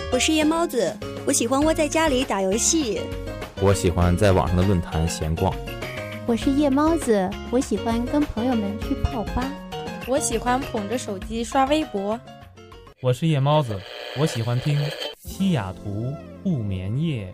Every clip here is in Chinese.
我是夜猫子，我喜欢窝在家里打游戏。 我喜欢在网上的论坛闲逛。 我是夜猫子，我喜欢跟朋友们去泡吧。 我喜欢捧着手机刷微博。 我是夜猫子，我喜欢听西雅图不眠夜。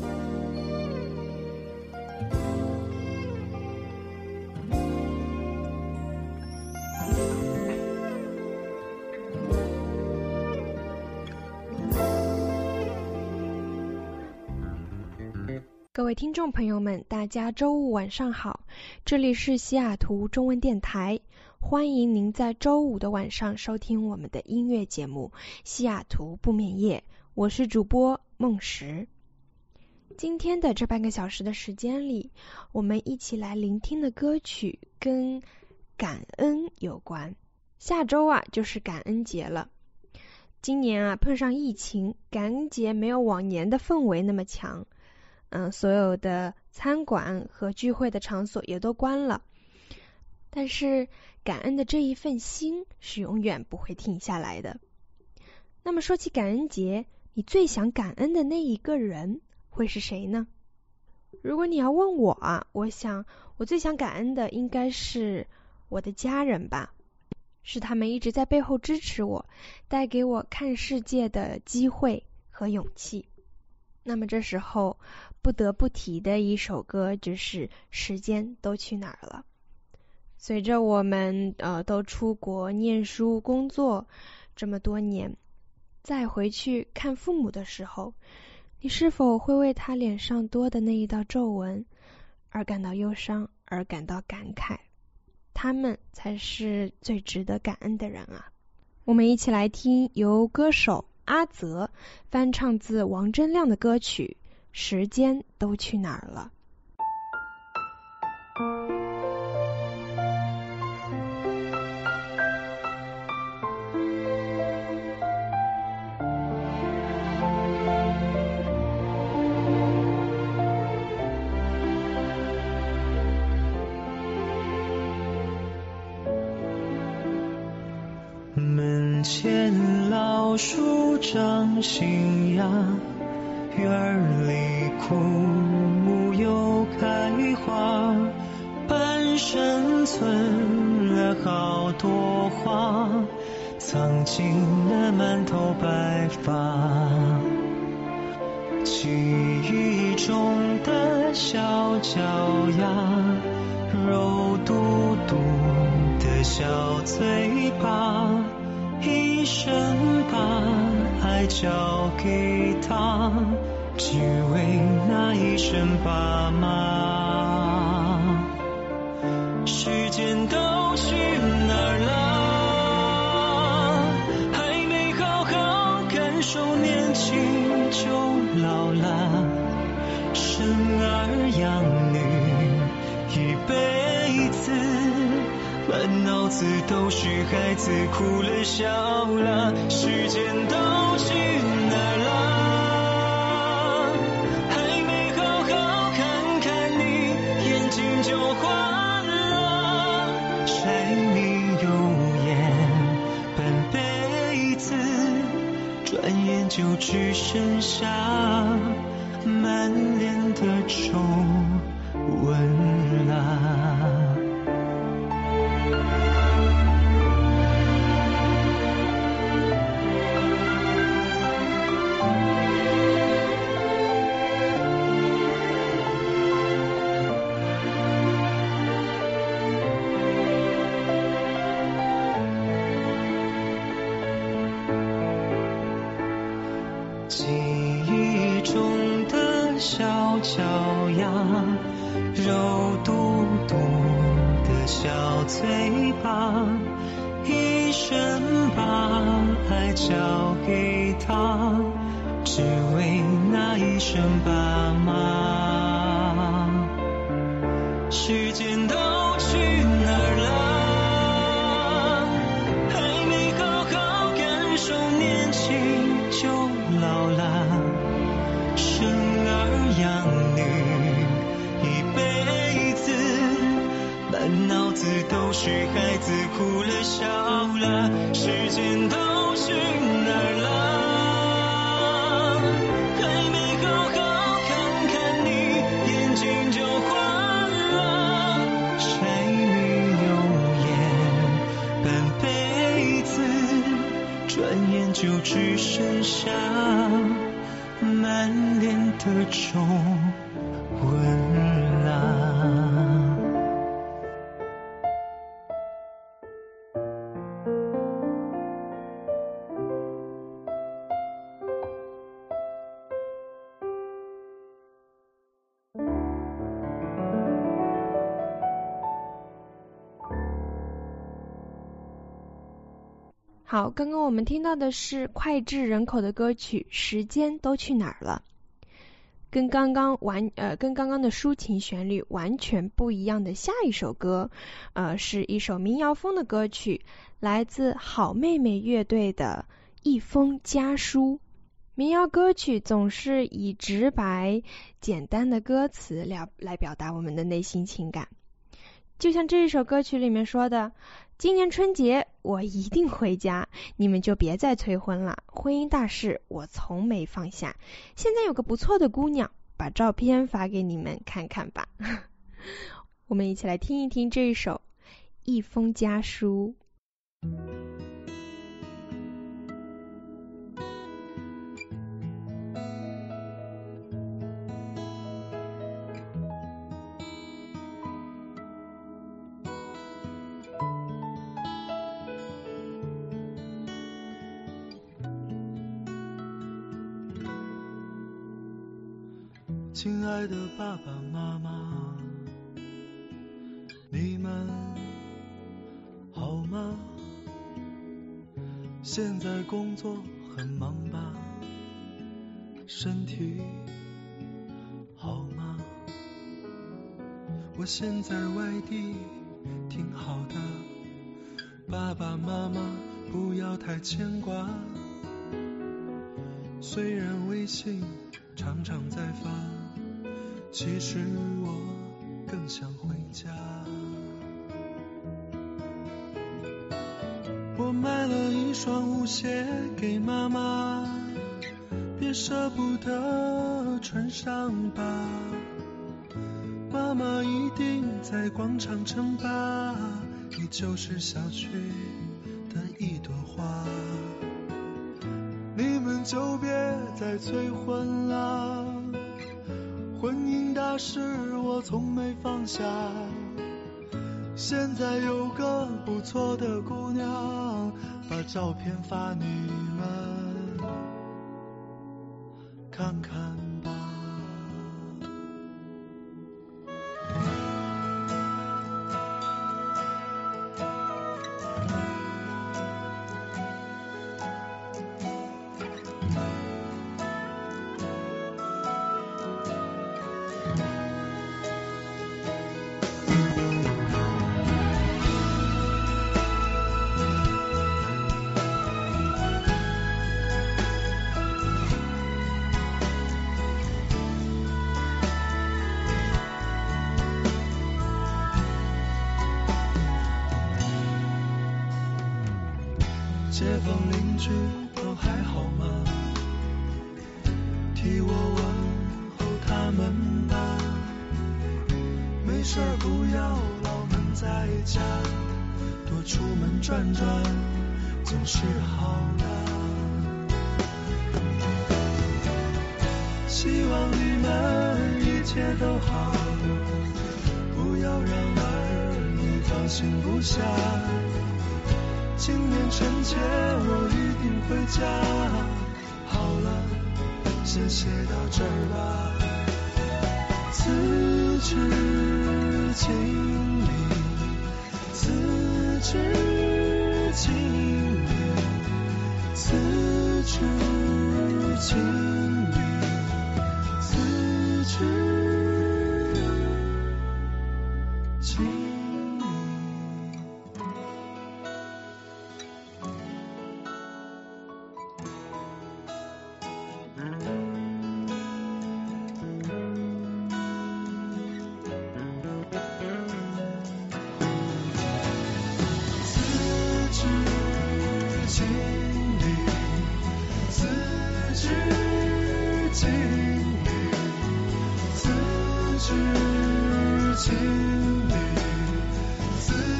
各位听众朋友们，大家周五晚上好，这里是西雅图中文电台，欢迎您在周五的晚上收听我们的音乐节目西雅图不眠夜，我是主播梦石。今天的这半个小时的时间里，我们一起来聆听的歌曲跟感恩有关。下周就是感恩节了。今年碰上疫情，感恩节没有往年的氛围那么强。所有的餐馆和聚会的场所也都关了，但是感恩的这一份心是永远不会停下来的。那么说起感恩节，你最想感恩的那一个人会是谁呢？如果你要问我我想我最想感恩的应该是我的家人吧，是他们一直在背后支持我，带给我看世界的机会和勇气。那么这时候不得不提的一首歌就是时间都去哪儿了。随着我们都出国念书工作这么多年，再回去看父母的时候，你是否会为他脸上多的那一道皱纹而感到忧伤，而感到感慨？他们才是最值得感恩的人啊。我们一起来听由歌手阿泽翻唱自王铮亮的歌曲《时间都去哪儿了》。 门前老树长新芽，院里枯木又开花，半山存了好多花，藏进了满头白发。记忆中的小脚丫，肉嘟嘟的小嘴巴，一生把爱交给他，只为那一声爸妈。时间都去哪儿了？还没好好感受年轻就老了。生儿养女一辈子，满脑子都是孩子哭了笑了，时间都去哪儿了？还没好好看看你，眼睛就花了。柴米油盐半辈子，转眼就只剩下满脸的皱纹了。记忆中的小脚丫，肉嘟嘟的小嘴巴，一生把爱交给他，只为那一声爸妈。时间都去哪儿了？还没好好感受年轻就老了。生儿养女一辈子，满脑子都是孩子哭了笑了。时间都去哪儿了？ 雨声下满脸的皱纹啊。 好，刚刚我们听到的是脍炙人口的歌曲《时间都去哪儿了》，跟刚刚的抒情旋律完全不一样的下一首歌，是一首民谣风的歌曲，来自好妹妹乐队的《一封家书》。民谣歌曲总是以直白、简单的歌词来表达我们的内心情感，就像这一首歌曲里面说的，今年春节我一定回家，你们就别再催婚了，婚姻大事我从没放下，现在有个不错的姑娘，把照片发给你们看看吧。我们一起来听一听这一首《一封家书》。 亲爱的爸爸妈妈，你们好吗？现在工作很忙吧？身体好吗？我现在外地挺好的，爸爸妈妈不要太牵挂。虽然微信常常在发，其实我更想回家。我买了一双舞鞋给妈妈，别舍不得穿上吧，妈妈一定在广场称霸，你就是小区的一朵花，你们就别再催婚了，婚姻大事我从没放下，现在有个不错的姑娘，把照片发你们看看吧。街坊邻居都还好吗？替我问候他们吧，没事不要老闷在家，多出门转转总是好的。希望你们一切都好，不要让儿女放心不下，今年春节我一定回家。好了，先写到这儿吧。辞职经理，辞职经理，辞职经理，辞职经理。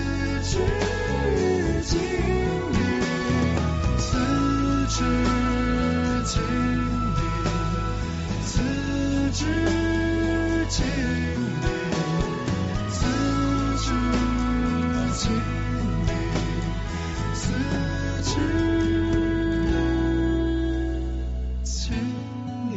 辞职经历，自知经历，自知经历，自知经历。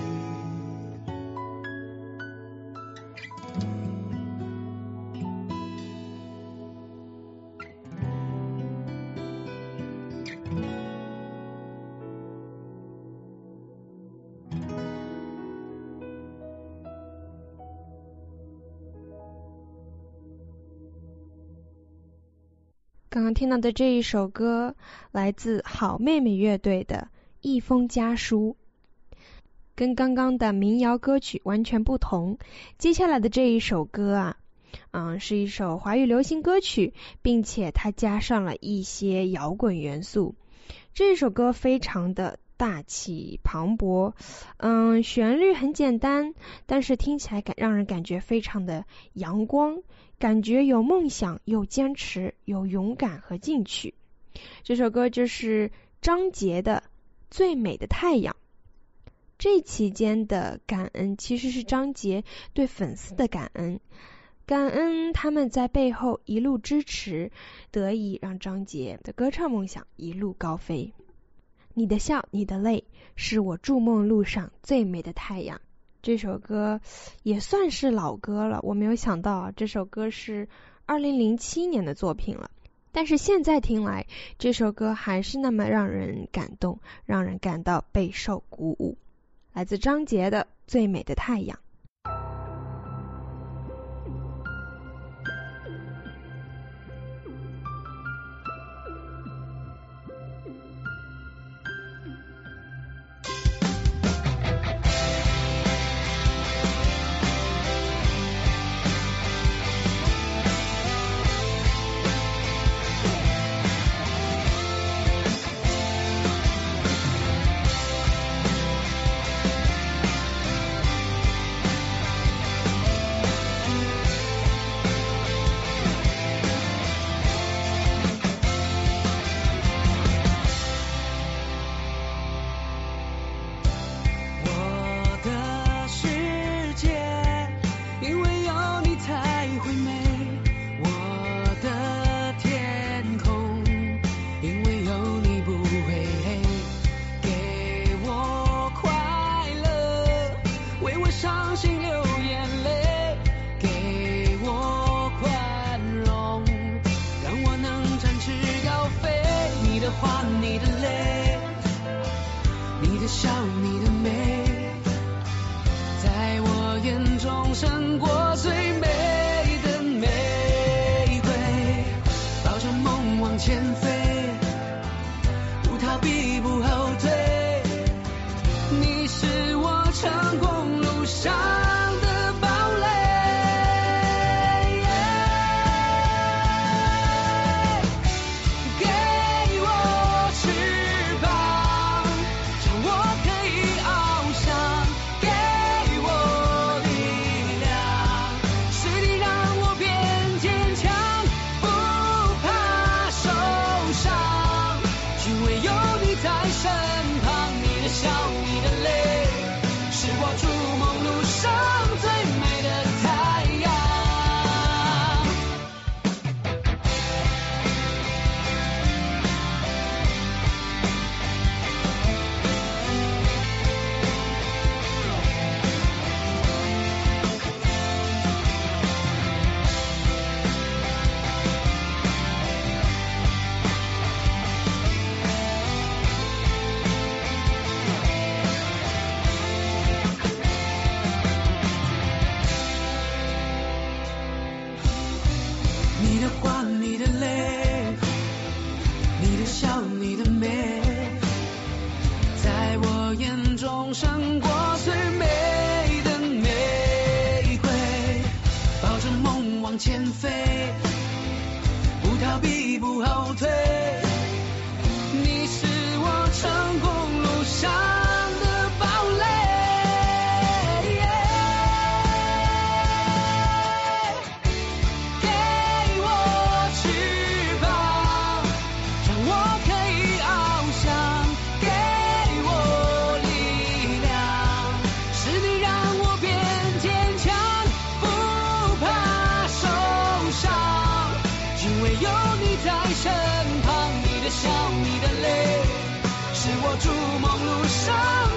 刚刚听到的这一首歌来自好妹妹乐队的《一封家书》，跟刚刚的民谣歌曲完全不同。接下来的这一首歌是一首华语流行歌曲，并且它加上了一些摇滚元素。这首歌非常的大气磅礴，旋律很简单，但是听起来让人感觉非常的阳光，感觉有梦想，有坚持，有勇敢和进取。这首歌就是张杰的《最美的太阳》。这期间的感恩其实是张杰对粉丝的感恩，感恩他们在背后一路支持，得以让张杰的歌唱梦想一路高飞。你的笑，你的泪，是我筑梦路上最美的太阳。这首歌也算是老歌了，我没有想到这首歌是2007年的作品了，但是现在听来，这首歌还是那么让人感动，让人感到备受鼓舞。来自张杰的《最美的太阳》。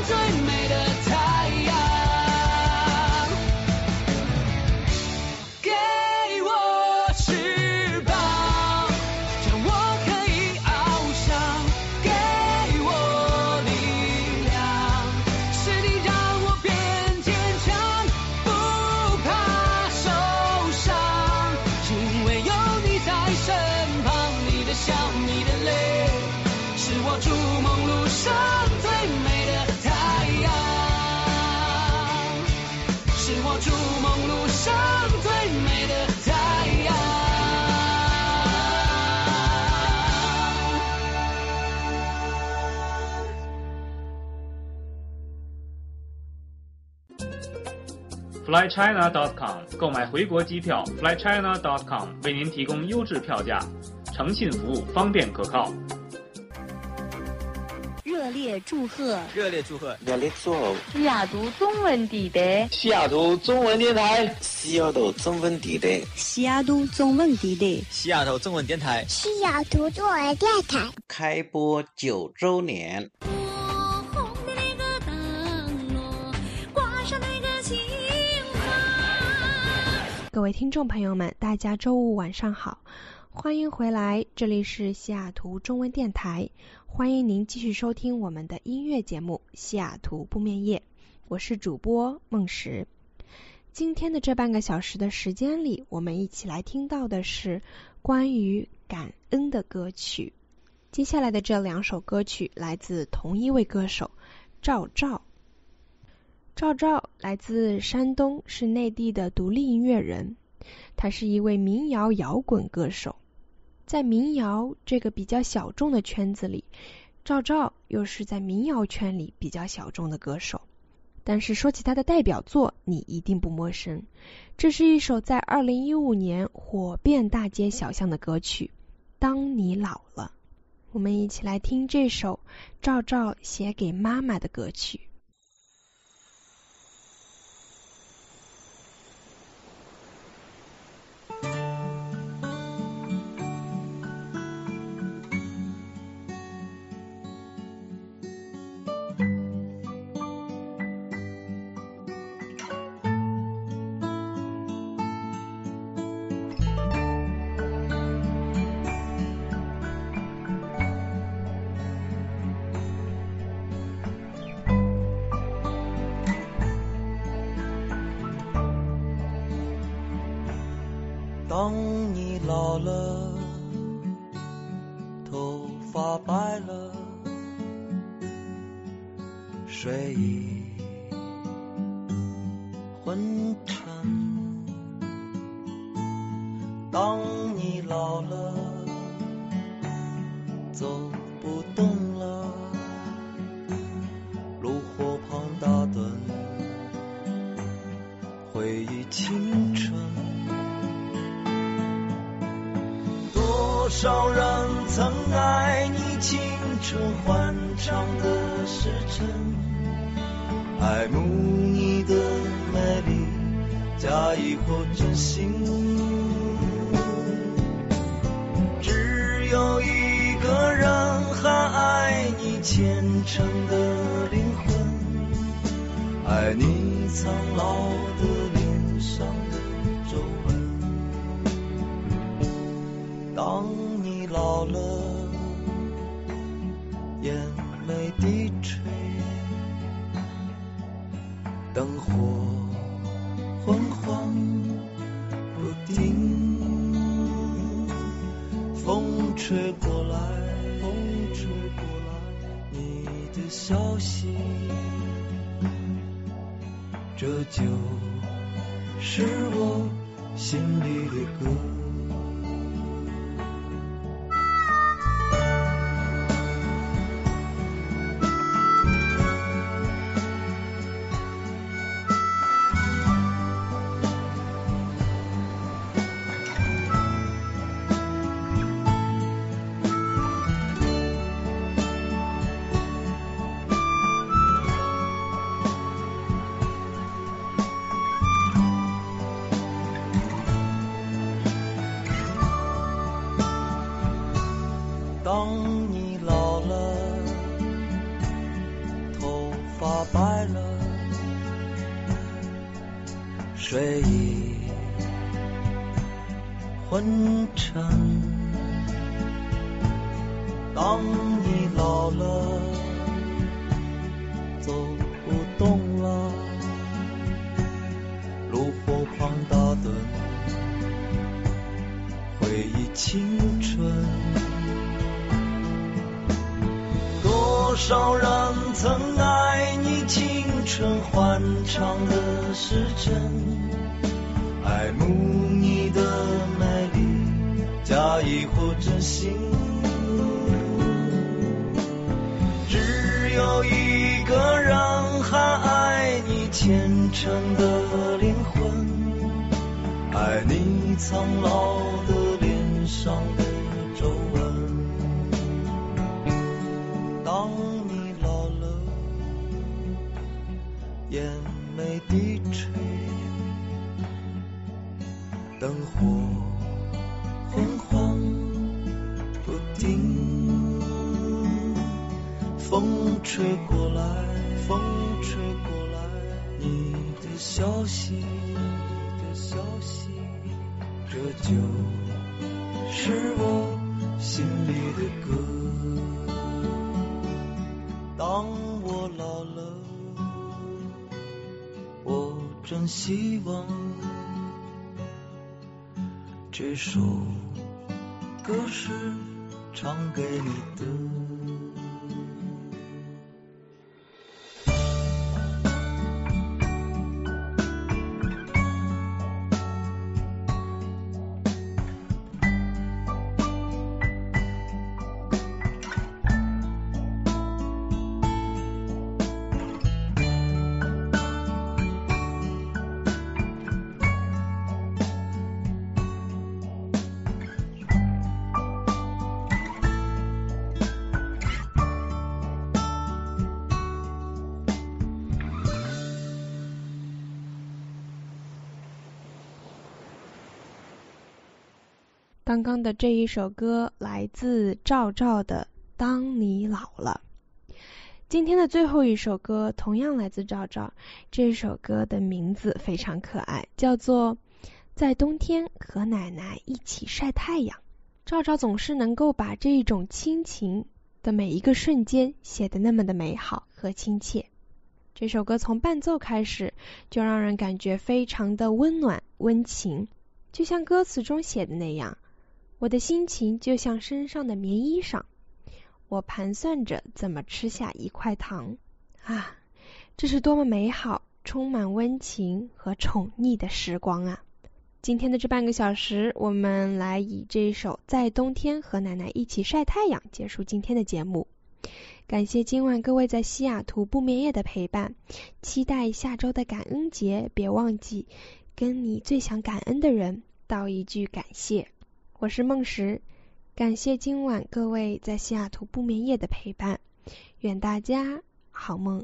最美的太阳。给我翅膀，让我可以翱翔，给我力量，是你让我变坚强，不怕受伤，因为有你在身旁，你的笑，你的泪，是我筑梦路上最美的太阳，是我筑梦路上最美的太阳。 flychina.com 购买回国机票 flychina.com 为您提供优质票价，诚信服务，方便可靠。 热烈祝贺！ 热烈祝贺！ 热烈祝贺！ 西雅图中文地带， 西雅图中文电台，西雅图中文地带， 西雅图中文地带， 西雅图中文电台， 西雅图中文电台开播9周年。 各位听众朋友们，大家周五晚上好，欢迎回来，这里是西雅图中文电台，欢迎您继续收听我们的音乐节目《西雅图不眠夜》，我是主播孟石。今天的这半个小时的时间里，我们一起来听到的是关于感恩的歌曲。接下来的这2首歌曲来自同一位歌手赵照。赵照来自山东，是内地的独立音乐人，他是一位民谣摇滚歌手。在民谣这个比较小众的圈子里，赵照又是在民谣圈里比较小众的歌手。但是说起他的代表作，你一定不陌生，这是一首在2015年火遍大街小巷的歌曲《当你老了》。我们一起来听这首赵照写给妈妈的歌曲。 当你老了，头发白了，睡意昏沉。当你老了，走不动了，炉火旁打盹，回忆青春。多少人曾爱你青春欢畅的时辰，爱慕你的美丽，假意或真心。只有一个人还爱你虔诚的灵魂，爱你苍老的脸上的皱纹。当你老了，眼泪低垂，灯火昏黄不定，风吹过来，风吹过来，你的消息，这就是我心里的歌。 发白了，睡意昏沉。当你老了，走不动了，炉火旁打盹，回忆青春。多少人曾爱你青春欢畅的时辰，爱慕你的美丽，假意或真心。只有一个人还爱你虔诚的灵魂，爱你苍老的脸上的皱纹。当你老了，眼眉低垂，灯火昏黄不定，风吹过来，风吹过来，你的消息，你的消息，这就是我心里的歌。当我老了，我真希望这首歌是唱给你的。 刚刚的这一首歌来自赵照的《当你老了》。今天的最后一首歌同样来自赵照，这首歌的名字非常可爱，叫做《在冬天和奶奶一起晒太阳》。赵照总是能够把这种亲情的每一个瞬间写得那么的美好和亲切。这首歌从伴奏开始就让人感觉非常的温暖温情，就像歌词中写的那样，我的心情就像身上的棉衣裳，我盘算着怎么吃下一块糖啊，这是多么美好充满温情和宠溺的时光啊。今天的这半个小时，我们来以这首在冬天和奶奶一起晒太阳结束今天的节目。感谢今晚各位在西雅图不眠夜的陪伴，期待下周的感恩节，别忘记跟你最想感恩的人道一句感谢。我是梦石，感谢今晚各位在西雅图不眠夜的陪伴，愿大家好梦。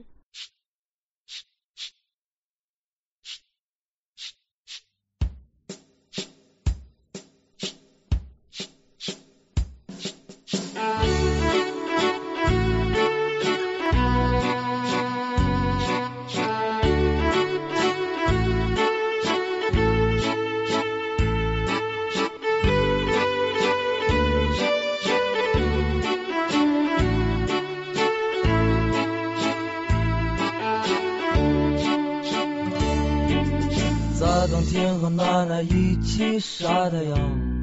在冬天和奶奶一起晒太阳，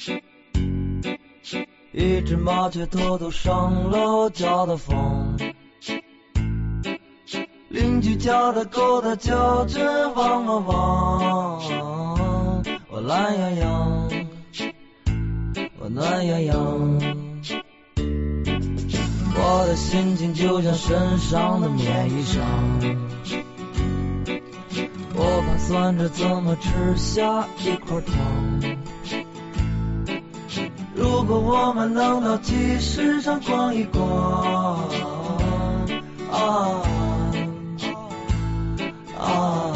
一只麻雀偷偷上了我家的房，邻居家的狗它叫着汪汪汪，我懒洋洋，我暖洋洋，我的心情就像身上的棉衣裳，我盘算着怎么吃下一块糖，如果我们能到集市上逛一逛，啊啊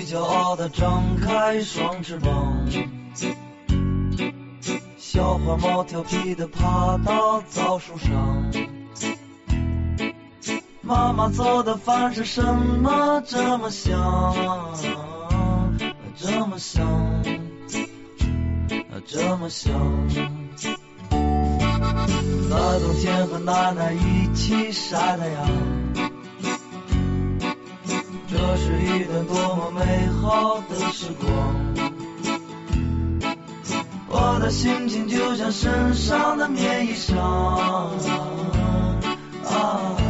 骄傲地张开双翅膀，小花猫调皮地爬到枣树上。妈妈做的饭是什么这么香，这么香，这么香。在冬天和奶奶一起晒太阳，这是一段多么美好的时光。我的心情就像身上的棉衣裳，啊